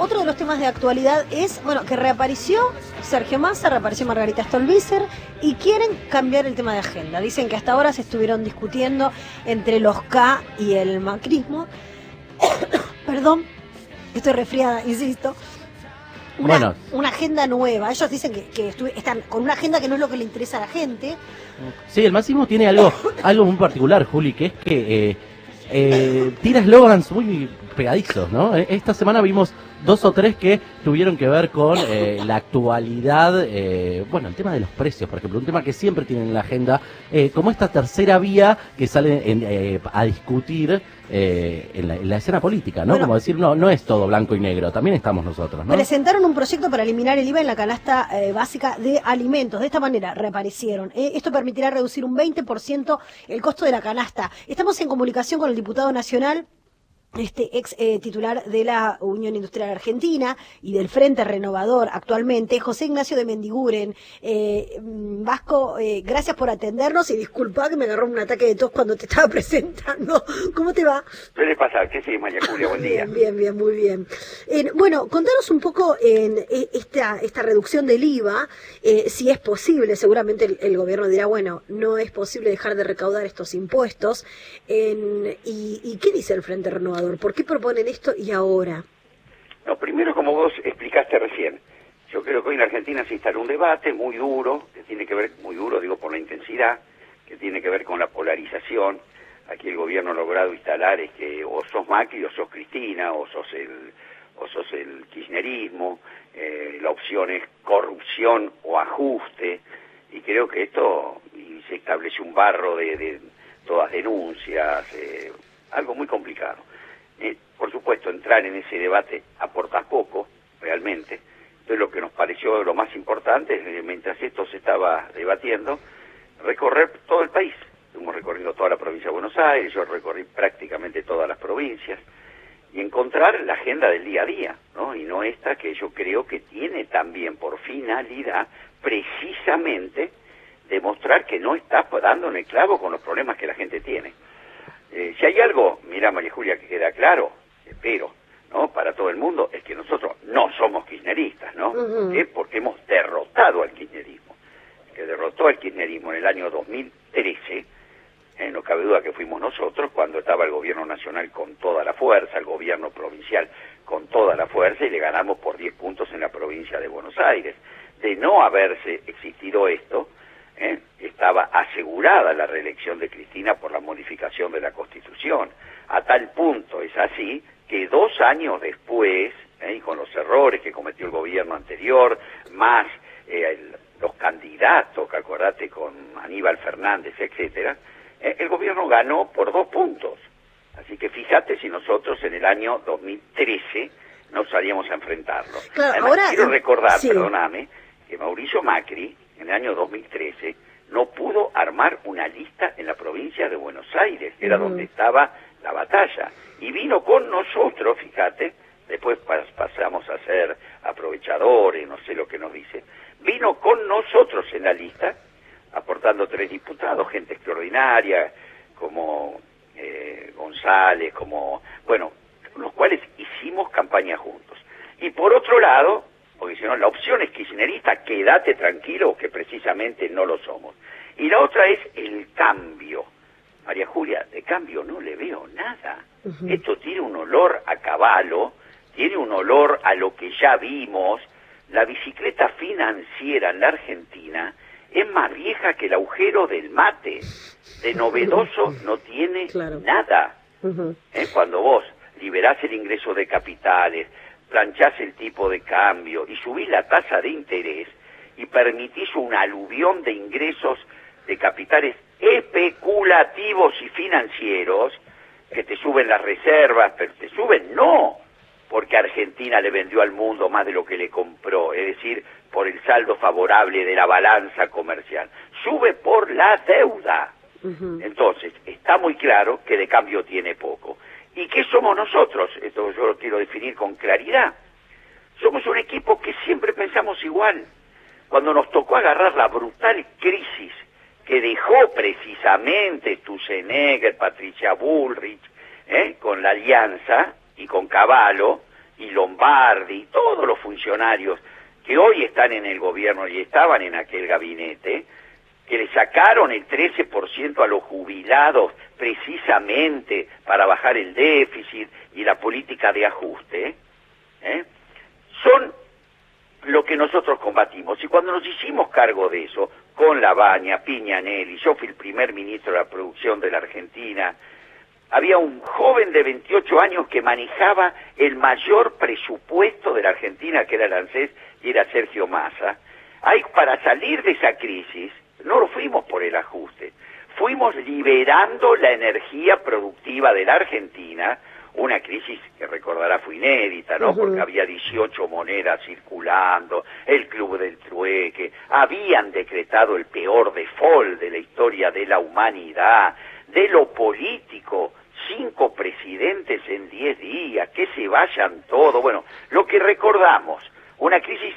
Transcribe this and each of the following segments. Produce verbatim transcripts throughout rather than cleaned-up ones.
otro de los temas de actualidad es, bueno, que reapareció Sergio Massa, reapareció Margarita Stolbizer y quieren cambiar el tema de agenda. Dicen que hasta ahora se estuvieron discutiendo entre los K y el macrismo. Perdón, estoy resfriada, insisto. Una, bueno. una agenda nueva. Ellos dicen que, que están con una agenda que no es lo que le interesa a la gente. Sí, el macrismo tiene algo, algo muy particular, Juli, que es que eh, eh, tira eslogans muy pegadizos, ¿no? Esta semana vimos dos o tres que tuvieron que ver con eh, la actualidad, eh, bueno, el tema de los precios, por ejemplo, un tema que siempre tienen en la agenda, eh, como esta tercera vía que sale en, eh, a discutir eh, en, la, en la escena política, ¿no? Bueno, como decir, no no es todo blanco y negro, también estamos nosotros, ¿no? Presentaron un proyecto para eliminar el I V A en la canasta eh, básica de alimentos. De esta manera reaparecieron. Eh, esto permitirá reducir un veinte por ciento el costo de la canasta. Estamos en comunicación con el diputado nacional, este ex eh, titular de la Unión Industrial Argentina y del Frente Renovador actualmente, José Ignacio de Mendiguren. Eh, Vasco, eh, gracias por atendernos y disculpa que me agarró un ataque de tos cuando te estaba presentando. ¿Cómo te va? ¿Qué le pasa? ¿Qué sí, María Julia? Buen día. Bien, bien, bien, muy bien. Eh, bueno, contanos un poco en eh, esta esta reducción del I V A, eh, si es posible. Seguramente el, el gobierno dirá, bueno, no es posible dejar de recaudar estos impuestos. En, y, ¿Y qué dice el Frente Renovador? ¿Por qué proponen esto y ahora? No, primero, como vos explicaste recién, yo creo que hoy en Argentina se instaló un debate muy duro, que tiene que ver, muy duro digo por la intensidad, que tiene que ver con la polarización. Aquí el gobierno ha logrado instalar es que o sos Macri o sos Cristina, o sos el, o sos el kirchnerismo, eh, la opción es corrupción o ajuste, y creo que esto, y se establece un barro de, de todas denuncias, eh, algo muy complicado. Eh, por supuesto, entrar en ese debate aporta poco, realmente. Entonces, lo que nos pareció lo más importante es que mientras esto se estaba debatiendo, recorrer todo el país. Hemos recorrido toda la provincia de Buenos Aires, yo recorrí prácticamente todas las provincias, y encontrar la agenda del día a día, ¿no? Y no esta que yo creo que tiene también por finalidad, precisamente, demostrar que no está dando en el clavo con los problemas que la gente tiene. Eh, si hay algo, mira María Julia, que queda claro, espero, ¿no? Para todo el mundo, es que nosotros no somos kirchneristas, ¿no? Uh-huh. ¿Eh? Porque hemos derrotado al kirchnerismo. El que derrotó al kirchnerismo en el año dos mil trece, eh, no cabe duda que fuimos nosotros, cuando estaba el gobierno nacional con toda la fuerza, el gobierno provincial con toda la fuerza, y le ganamos por diez puntos en la provincia de Buenos Aires. De no haberse existido esto, ¿Eh? estaba asegurada la reelección de Cristina por la modificación de la Constitución. A tal punto es así que dos años después, ¿eh? y con los errores que cometió el gobierno anterior, más eh, el, los candidatos, que acordate con Aníbal Fernández, etcétera, eh, el gobierno ganó por dos puntos. Así que fíjate si nosotros en el año dos mil trece nos salíamos a enfrentarlo. Claro, Además, ahora, quiero recordar, sí. perdóname, que Mauricio Macri, en el año dos mil trece, no pudo armar una lista en la provincia de Buenos Aires, que era uh-huh. donde estaba la batalla, y vino con nosotros, fíjate, después pas pasamos a ser aprovechadores, no sé lo que nos dice, vino con nosotros en la lista, aportando tres diputados, gente extraordinaria, como eh, González, como, bueno, con los cuales hicimos campaña juntos. Y por otro lado, porque si no, la opción es kirchnerista, quédate tranquilo, que precisamente no lo somos. Y la otra es el cambio. María Julia, de cambio no le veo nada. Uh-huh. Esto tiene un olor a caballo, tiene un olor a lo que ya vimos. La bicicleta financiera en la Argentina es más vieja que el agujero del mate. De novedoso no tiene claro. nada. Uh-huh. ¿Eh? Cuando vos liberás el ingreso de capitales, planchás el tipo de cambio y subís la tasa de interés y permitís una aluvión de ingresos de capitales especulativos y financieros que te suben las reservas, pero te suben no porque Argentina le vendió al mundo más de lo que le compró, es decir, por el saldo favorable de la balanza comercial, sube por la deuda. Uh-huh. Entonces, está muy claro que de cambio tiene poco. ¿Y qué somos nosotros? Esto yo lo quiero definir con claridad. Somos un equipo que siempre pensamos igual. Cuando nos tocó agarrar la brutal crisis que dejó precisamente Sturzenegger, Patricia Bullrich, ¿eh? con la Alianza y con Cavallo, y Lombardi, todos los funcionarios que hoy están en el gobierno y estaban en aquel gabinete, que le sacaron el trece por ciento a los jubilados precisamente para bajar el déficit y la política de ajuste, ¿eh? son lo que nosotros combatimos. Y cuando nos hicimos cargo de eso, con Labaña, Piñanelli, yo fui el primer ministro de la producción de la Argentina, había un joven de veintiocho años que manejaba el mayor presupuesto de la Argentina, que era el ANSES, y era Sergio Massa. Ahí, para salir de esa crisis, no lo fuimos por el ajuste, fuimos liberando la energía productiva de la Argentina, una crisis que recordará fue inédita, ¿no? Uh-huh. Porque había dieciocho monedas circulando, el club del trueque, habían decretado el peor default de la historia de la humanidad, de lo político, cinco presidentes en diez días, que se vayan todos, bueno, lo que recordamos, una crisis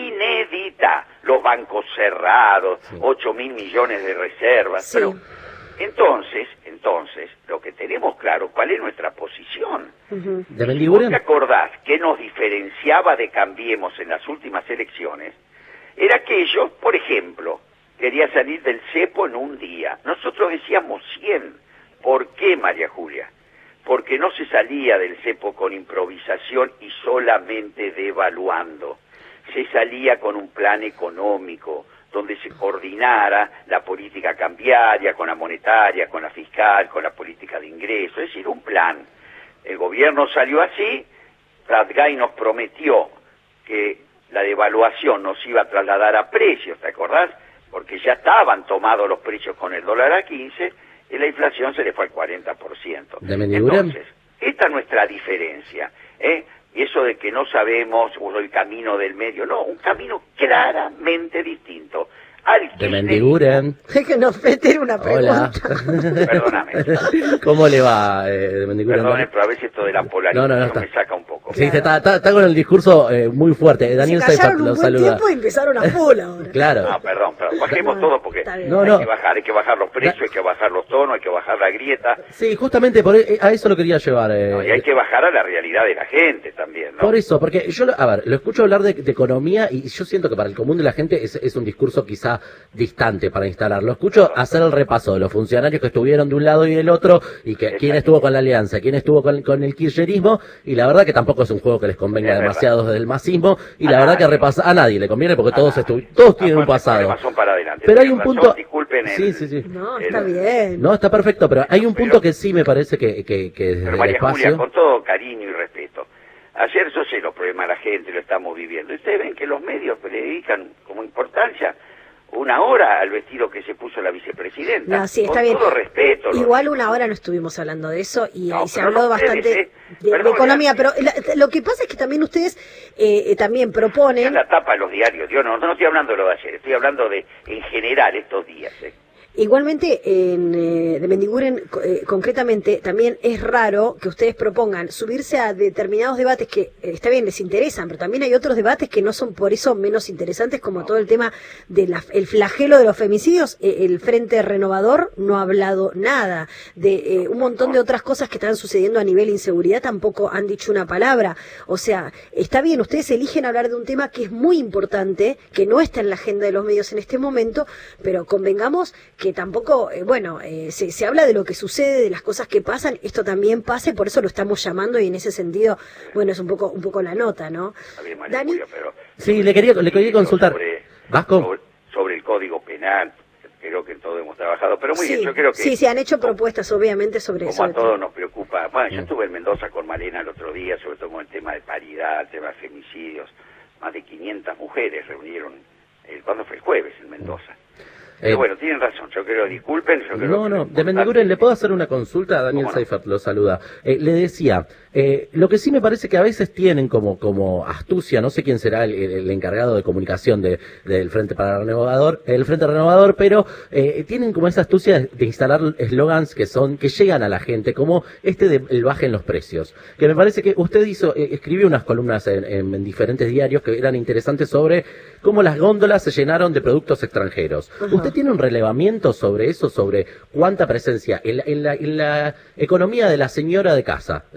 inédita, los bancos cerrados, sí. ocho mil millones de reservas, sí. pero entonces, entonces, lo que tenemos claro, ¿cuál es nuestra posición? Uh-huh. Si vos te acordás que nos diferenciaba de Cambiemos en las últimas elecciones, era que ellos, por ejemplo, querían salir del cepo en un día. Nosotros decíamos cien. ¿Por qué, María Julia? Porque no se salía del cepo con improvisación y solamente devaluando. Se salía con un plan económico, donde se coordinara la política cambiaria con la monetaria, con la fiscal, con la política de ingresos, es decir, un plan. El gobierno salió así, Pratgay nos prometió que la devaluación nos iba a trasladar a precios, ¿te acordás? Porque ya estaban tomados los precios con el dólar a quince y la inflación se le fue al cuarenta por ciento. Entonces, esta es nuestra diferencia, ¿eh? Y eso de que no sabemos, o el camino del medio, no, un camino claramente distinto. Al de Mendiguren. Que nos meter una pregunta. Hola. Perdóname. ¿Cómo le va, eh, de Mendiguren? Perdone, pero a veces esto de la polarización no, no, no, me saca un poco. Sí, está, está, está con el discurso eh, muy fuerte. Daniel Seifert lo saluda. Tiempo y empezaron a full ahora. Claro. No, perdón, perdón. Bajemos todo porque no, hay no. que bajar, hay que bajar los precios, hay que bajar los tonos, hay que bajar la grieta. Sí, justamente por a eso lo quería llevar. Eh, no, y hay que bajar a la realidad de la gente también, ¿no? Por eso, porque yo, a ver, lo escucho hablar de, de economía y yo siento que para el común de la gente es, es un discurso quizá distante para instalarlo. Escucho hacer el repaso de los funcionarios que estuvieron de un lado y del otro y que quién estuvo con la alianza, quién estuvo con, con el kirchnerismo y la verdad que tampoco es un juego que les convenga es demasiado desde el masismo y a la verdad nadie. que repasa a nadie le conviene porque a todos estu todos tienen un pasado. Para adelante, pero hay un razón, punto. Disculpen sí, el, sí, sí. No, el, está bien. No, está perfecto, pero hay un punto pero, que sí me parece que, que, que desde pero María el espacio. Julia, con todo cariño y respeto. Ayer yo sé los problemas de la gente, lo estamos viviendo. Ustedes ven que los medios le dedican como importancia una hora al vestido que se puso la vicepresidenta. No, sí, está con bien. todo respeto. Igual una hora no estuvimos hablando de eso y no, ahí se habló no bastante ustedes, eh. de, de economía, pero la, lo que pasa es que también ustedes eh, eh, también proponen... Es la tapa de los diarios, yo no, no estoy hablando de lo de ayer, estoy hablando de en general estos días. Eh. Igualmente, en eh, de Mendiguren eh, concretamente, también es raro que ustedes propongan subirse a determinados debates que, eh, está bien, les interesan, pero también hay otros debates que no son por eso menos interesantes, como no. todo el tema del flagelo de los femicidios. Eh, el Frente Renovador no ha hablado nada. De eh, un montón de otras cosas que están sucediendo a nivel inseguridad tampoco han dicho una palabra. O sea, está bien, ustedes eligen hablar de un tema que es muy importante, que no está en la agenda de los medios en este momento, pero convengamos que tampoco, eh, bueno, eh, se, se habla de lo que sucede, de las cosas que pasan, esto también pasa y por eso lo estamos llamando y en ese sentido, bueno, es un poco un poco la nota, ¿no? Bien, María Dani. Julia, pero sí, le quería le quería consultar. Sobre, ¿Vasco? Sobre, sobre el Código Penal, creo que en todo hemos trabajado, pero muy sí, bien, yo creo que... Sí, se han hecho propuestas, obviamente, sobre eso. Como a todos nos preocupa. Bueno, yo estuve en Mendoza con Malena el otro día, sobre todo con el tema de paridad, el tema de femicidios. Más de quinientas mujeres reunieron, el, ¿cuándo fue? El jueves en Mendoza. Pero eh, bueno, tienen razón, yo creo, disculpen. Yo creo no, que no, de Mendiguren, ¿le puedo hacer una consulta? Daniel Seifert lo saluda. Eh, le decía, eh, lo que sí me parece que a veces tienen como como astucia, no sé quién será el, el encargado de comunicación de, del Frente para Renovador, el Frente Renovador, pero eh, tienen como esa astucia de, de instalar eslogans que son, que llegan a la gente, como este de el bajen los precios. Que me parece que usted hizo, eh, escribió unas columnas en, en, en diferentes diarios que eran interesantes sobre cómo las góndolas se llenaron de productos extranjeros. Uh-huh. ¿Usted tiene un relevamiento sobre eso, sobre cuánta presencia en la, en la, en la economía de la señora de casa, digamos, en,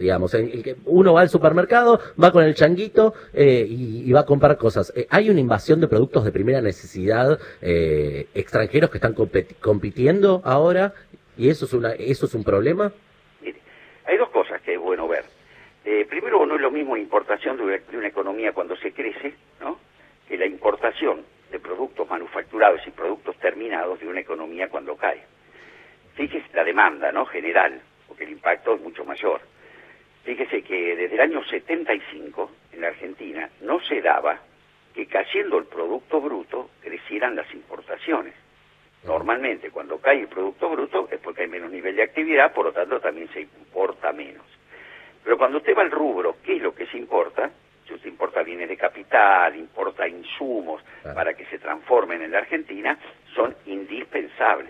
el, el que uno va al supermercado, va con el changuito eh, y, y va a comprar cosas. Eh, hay una invasión de productos de primera necesidad eh, extranjeros que están competi- compitiendo ahora, y eso es una eso es un problema. Mire, hay dos cosas que es bueno ver. Eh, primero, no es lo mismo la importación de una, de una economía cuando se crece, ¿no?, que la importación de productos manufacturados y productos terminados de una economía cuando cae. Fíjese la demanda, ¿no?, general, porque el impacto es mucho mayor. Fíjese que desde el año setenta y cinco en la Argentina no se daba que cayendo el Producto Bruto crecieran las importaciones. Normalmente cuando cae el Producto Bruto es porque hay menos nivel de actividad, por lo tanto también se importa menos. Pero cuando usted va al rubro, ¿qué es lo que se importa? Si usted importa bienes de capital, importa insumos claro. para que se transformen en la Argentina, son indispensables.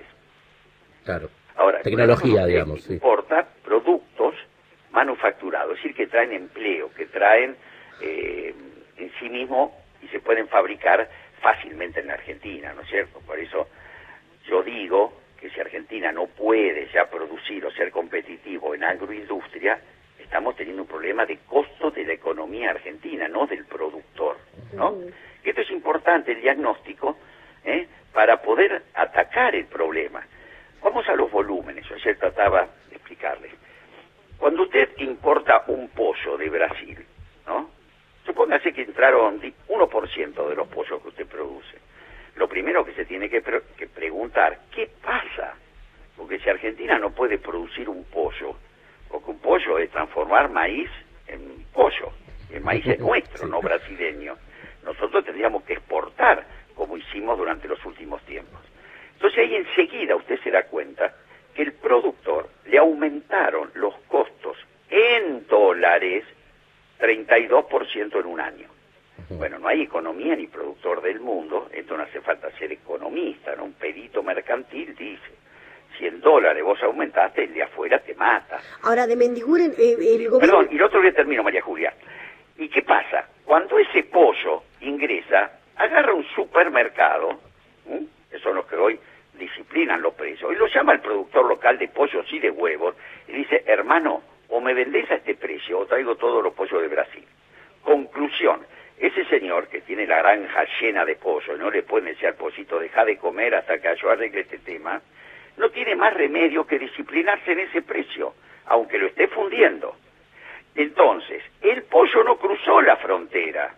Claro. Ahora, tecnología, digamos. Importa sí. productos manufacturados, es decir, que traen empleo, que traen eh, en sí mismo y se pueden fabricar fácilmente en la Argentina, ¿no es cierto? Por eso yo digo que si Argentina no puede ya producir o ser competitivo en agroindustria, estamos teniendo un problema de costo de la economía argentina, no del productor, ¿no? Uh-huh. Esto es importante, el diagnóstico, ¿eh?, para poder atacar el problema. Vamos a los volúmenes, ayer trataba de explicarles. Cuando usted importa un pollo de Brasil, ¿no?, supóngase que entraron uno por ciento de los pollos que usted produce. Lo primero que se tiene que, pre- que preguntar, ¿qué pasa? Porque si Argentina no puede producir un pollo, porque un pollo es transformar maíz en pollo, el maíz es nuestro, sí. no brasileño. Nosotros tendríamos que exportar, como hicimos durante los últimos tiempos. Entonces ahí enseguida usted se da cuenta que el productor le aumentaron los costos en dólares treinta y dos por ciento en un año. Bueno, no hay economía ni productor del mundo, esto no hace falta ser economista, ¿no? Un perito mercantil dice, si en dólares vos aumentaste, el de afuera te mata. Ahora, de Mendiguren, eh, el gobierno... Perdón, y el otro día termino, María Julia. ¿Y qué pasa? Cuando ese pollo ingresa, agarra un supermercado, ¿eh?, que son los que hoy disciplinan los precios, y lo llama el productor local de pollos y de huevos, y dice, hermano, o me vendés a este precio, o traigo todos los pollos de Brasil. Conclusión, ese señor que tiene la granja llena de pollo, y no le puede decir al pollito, deja de comer hasta que yo arregle este tema, no tiene más remedio que disciplinarse en ese precio, aunque lo esté fundiendo. Entonces, el pollo no cruzó la frontera,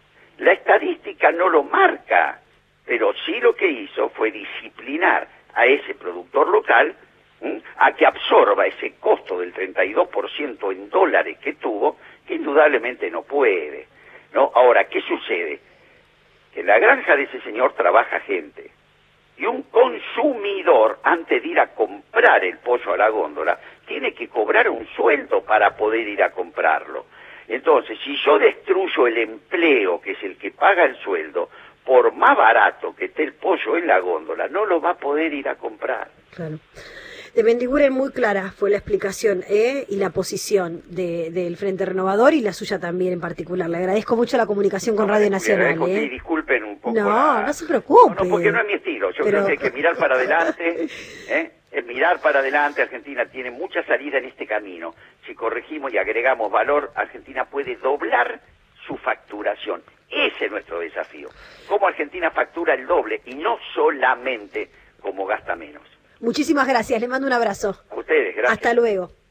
la estadística no lo marca, pero sí lo que hizo fue disciplinar a ese productor local ¿m? a que absorba ese costo del treinta y dos por ciento en dólares que tuvo, que indudablemente no puede, ¿no? Ahora, ¿qué sucede? Que en la granja de ese señor trabaja gente, y un consumidor, antes de ir a comprar el pollo a la góndola, tiene que cobrar un sueldo para poder ir a comprarlo. Entonces, si yo destruyo el empleo, que es el que paga el sueldo, por más barato que esté el pollo en la góndola, no lo va a poder ir a comprar. Claro. De Mendiguren muy clara fue la explicación ¿eh? y la posición de, del Frente Renovador y la suya también en particular. Le agradezco mucho la comunicación con no, Radio Nacional. ¿eh? Y disculpen un poco. No, la... no se preocupe. No, no, porque no es mi estilo. Yo Pero... creo que hay que mirar para adelante. ¿eh? Es mirar para adelante. Argentina tiene mucha salida en este camino. Si corregimos y agregamos valor, Argentina puede doblar su facturación. Ese es nuestro desafío. Cómo Argentina factura el doble y no solamente como gasta menos. Muchísimas gracias, le mando un abrazo. A ustedes, gracias. Hasta luego.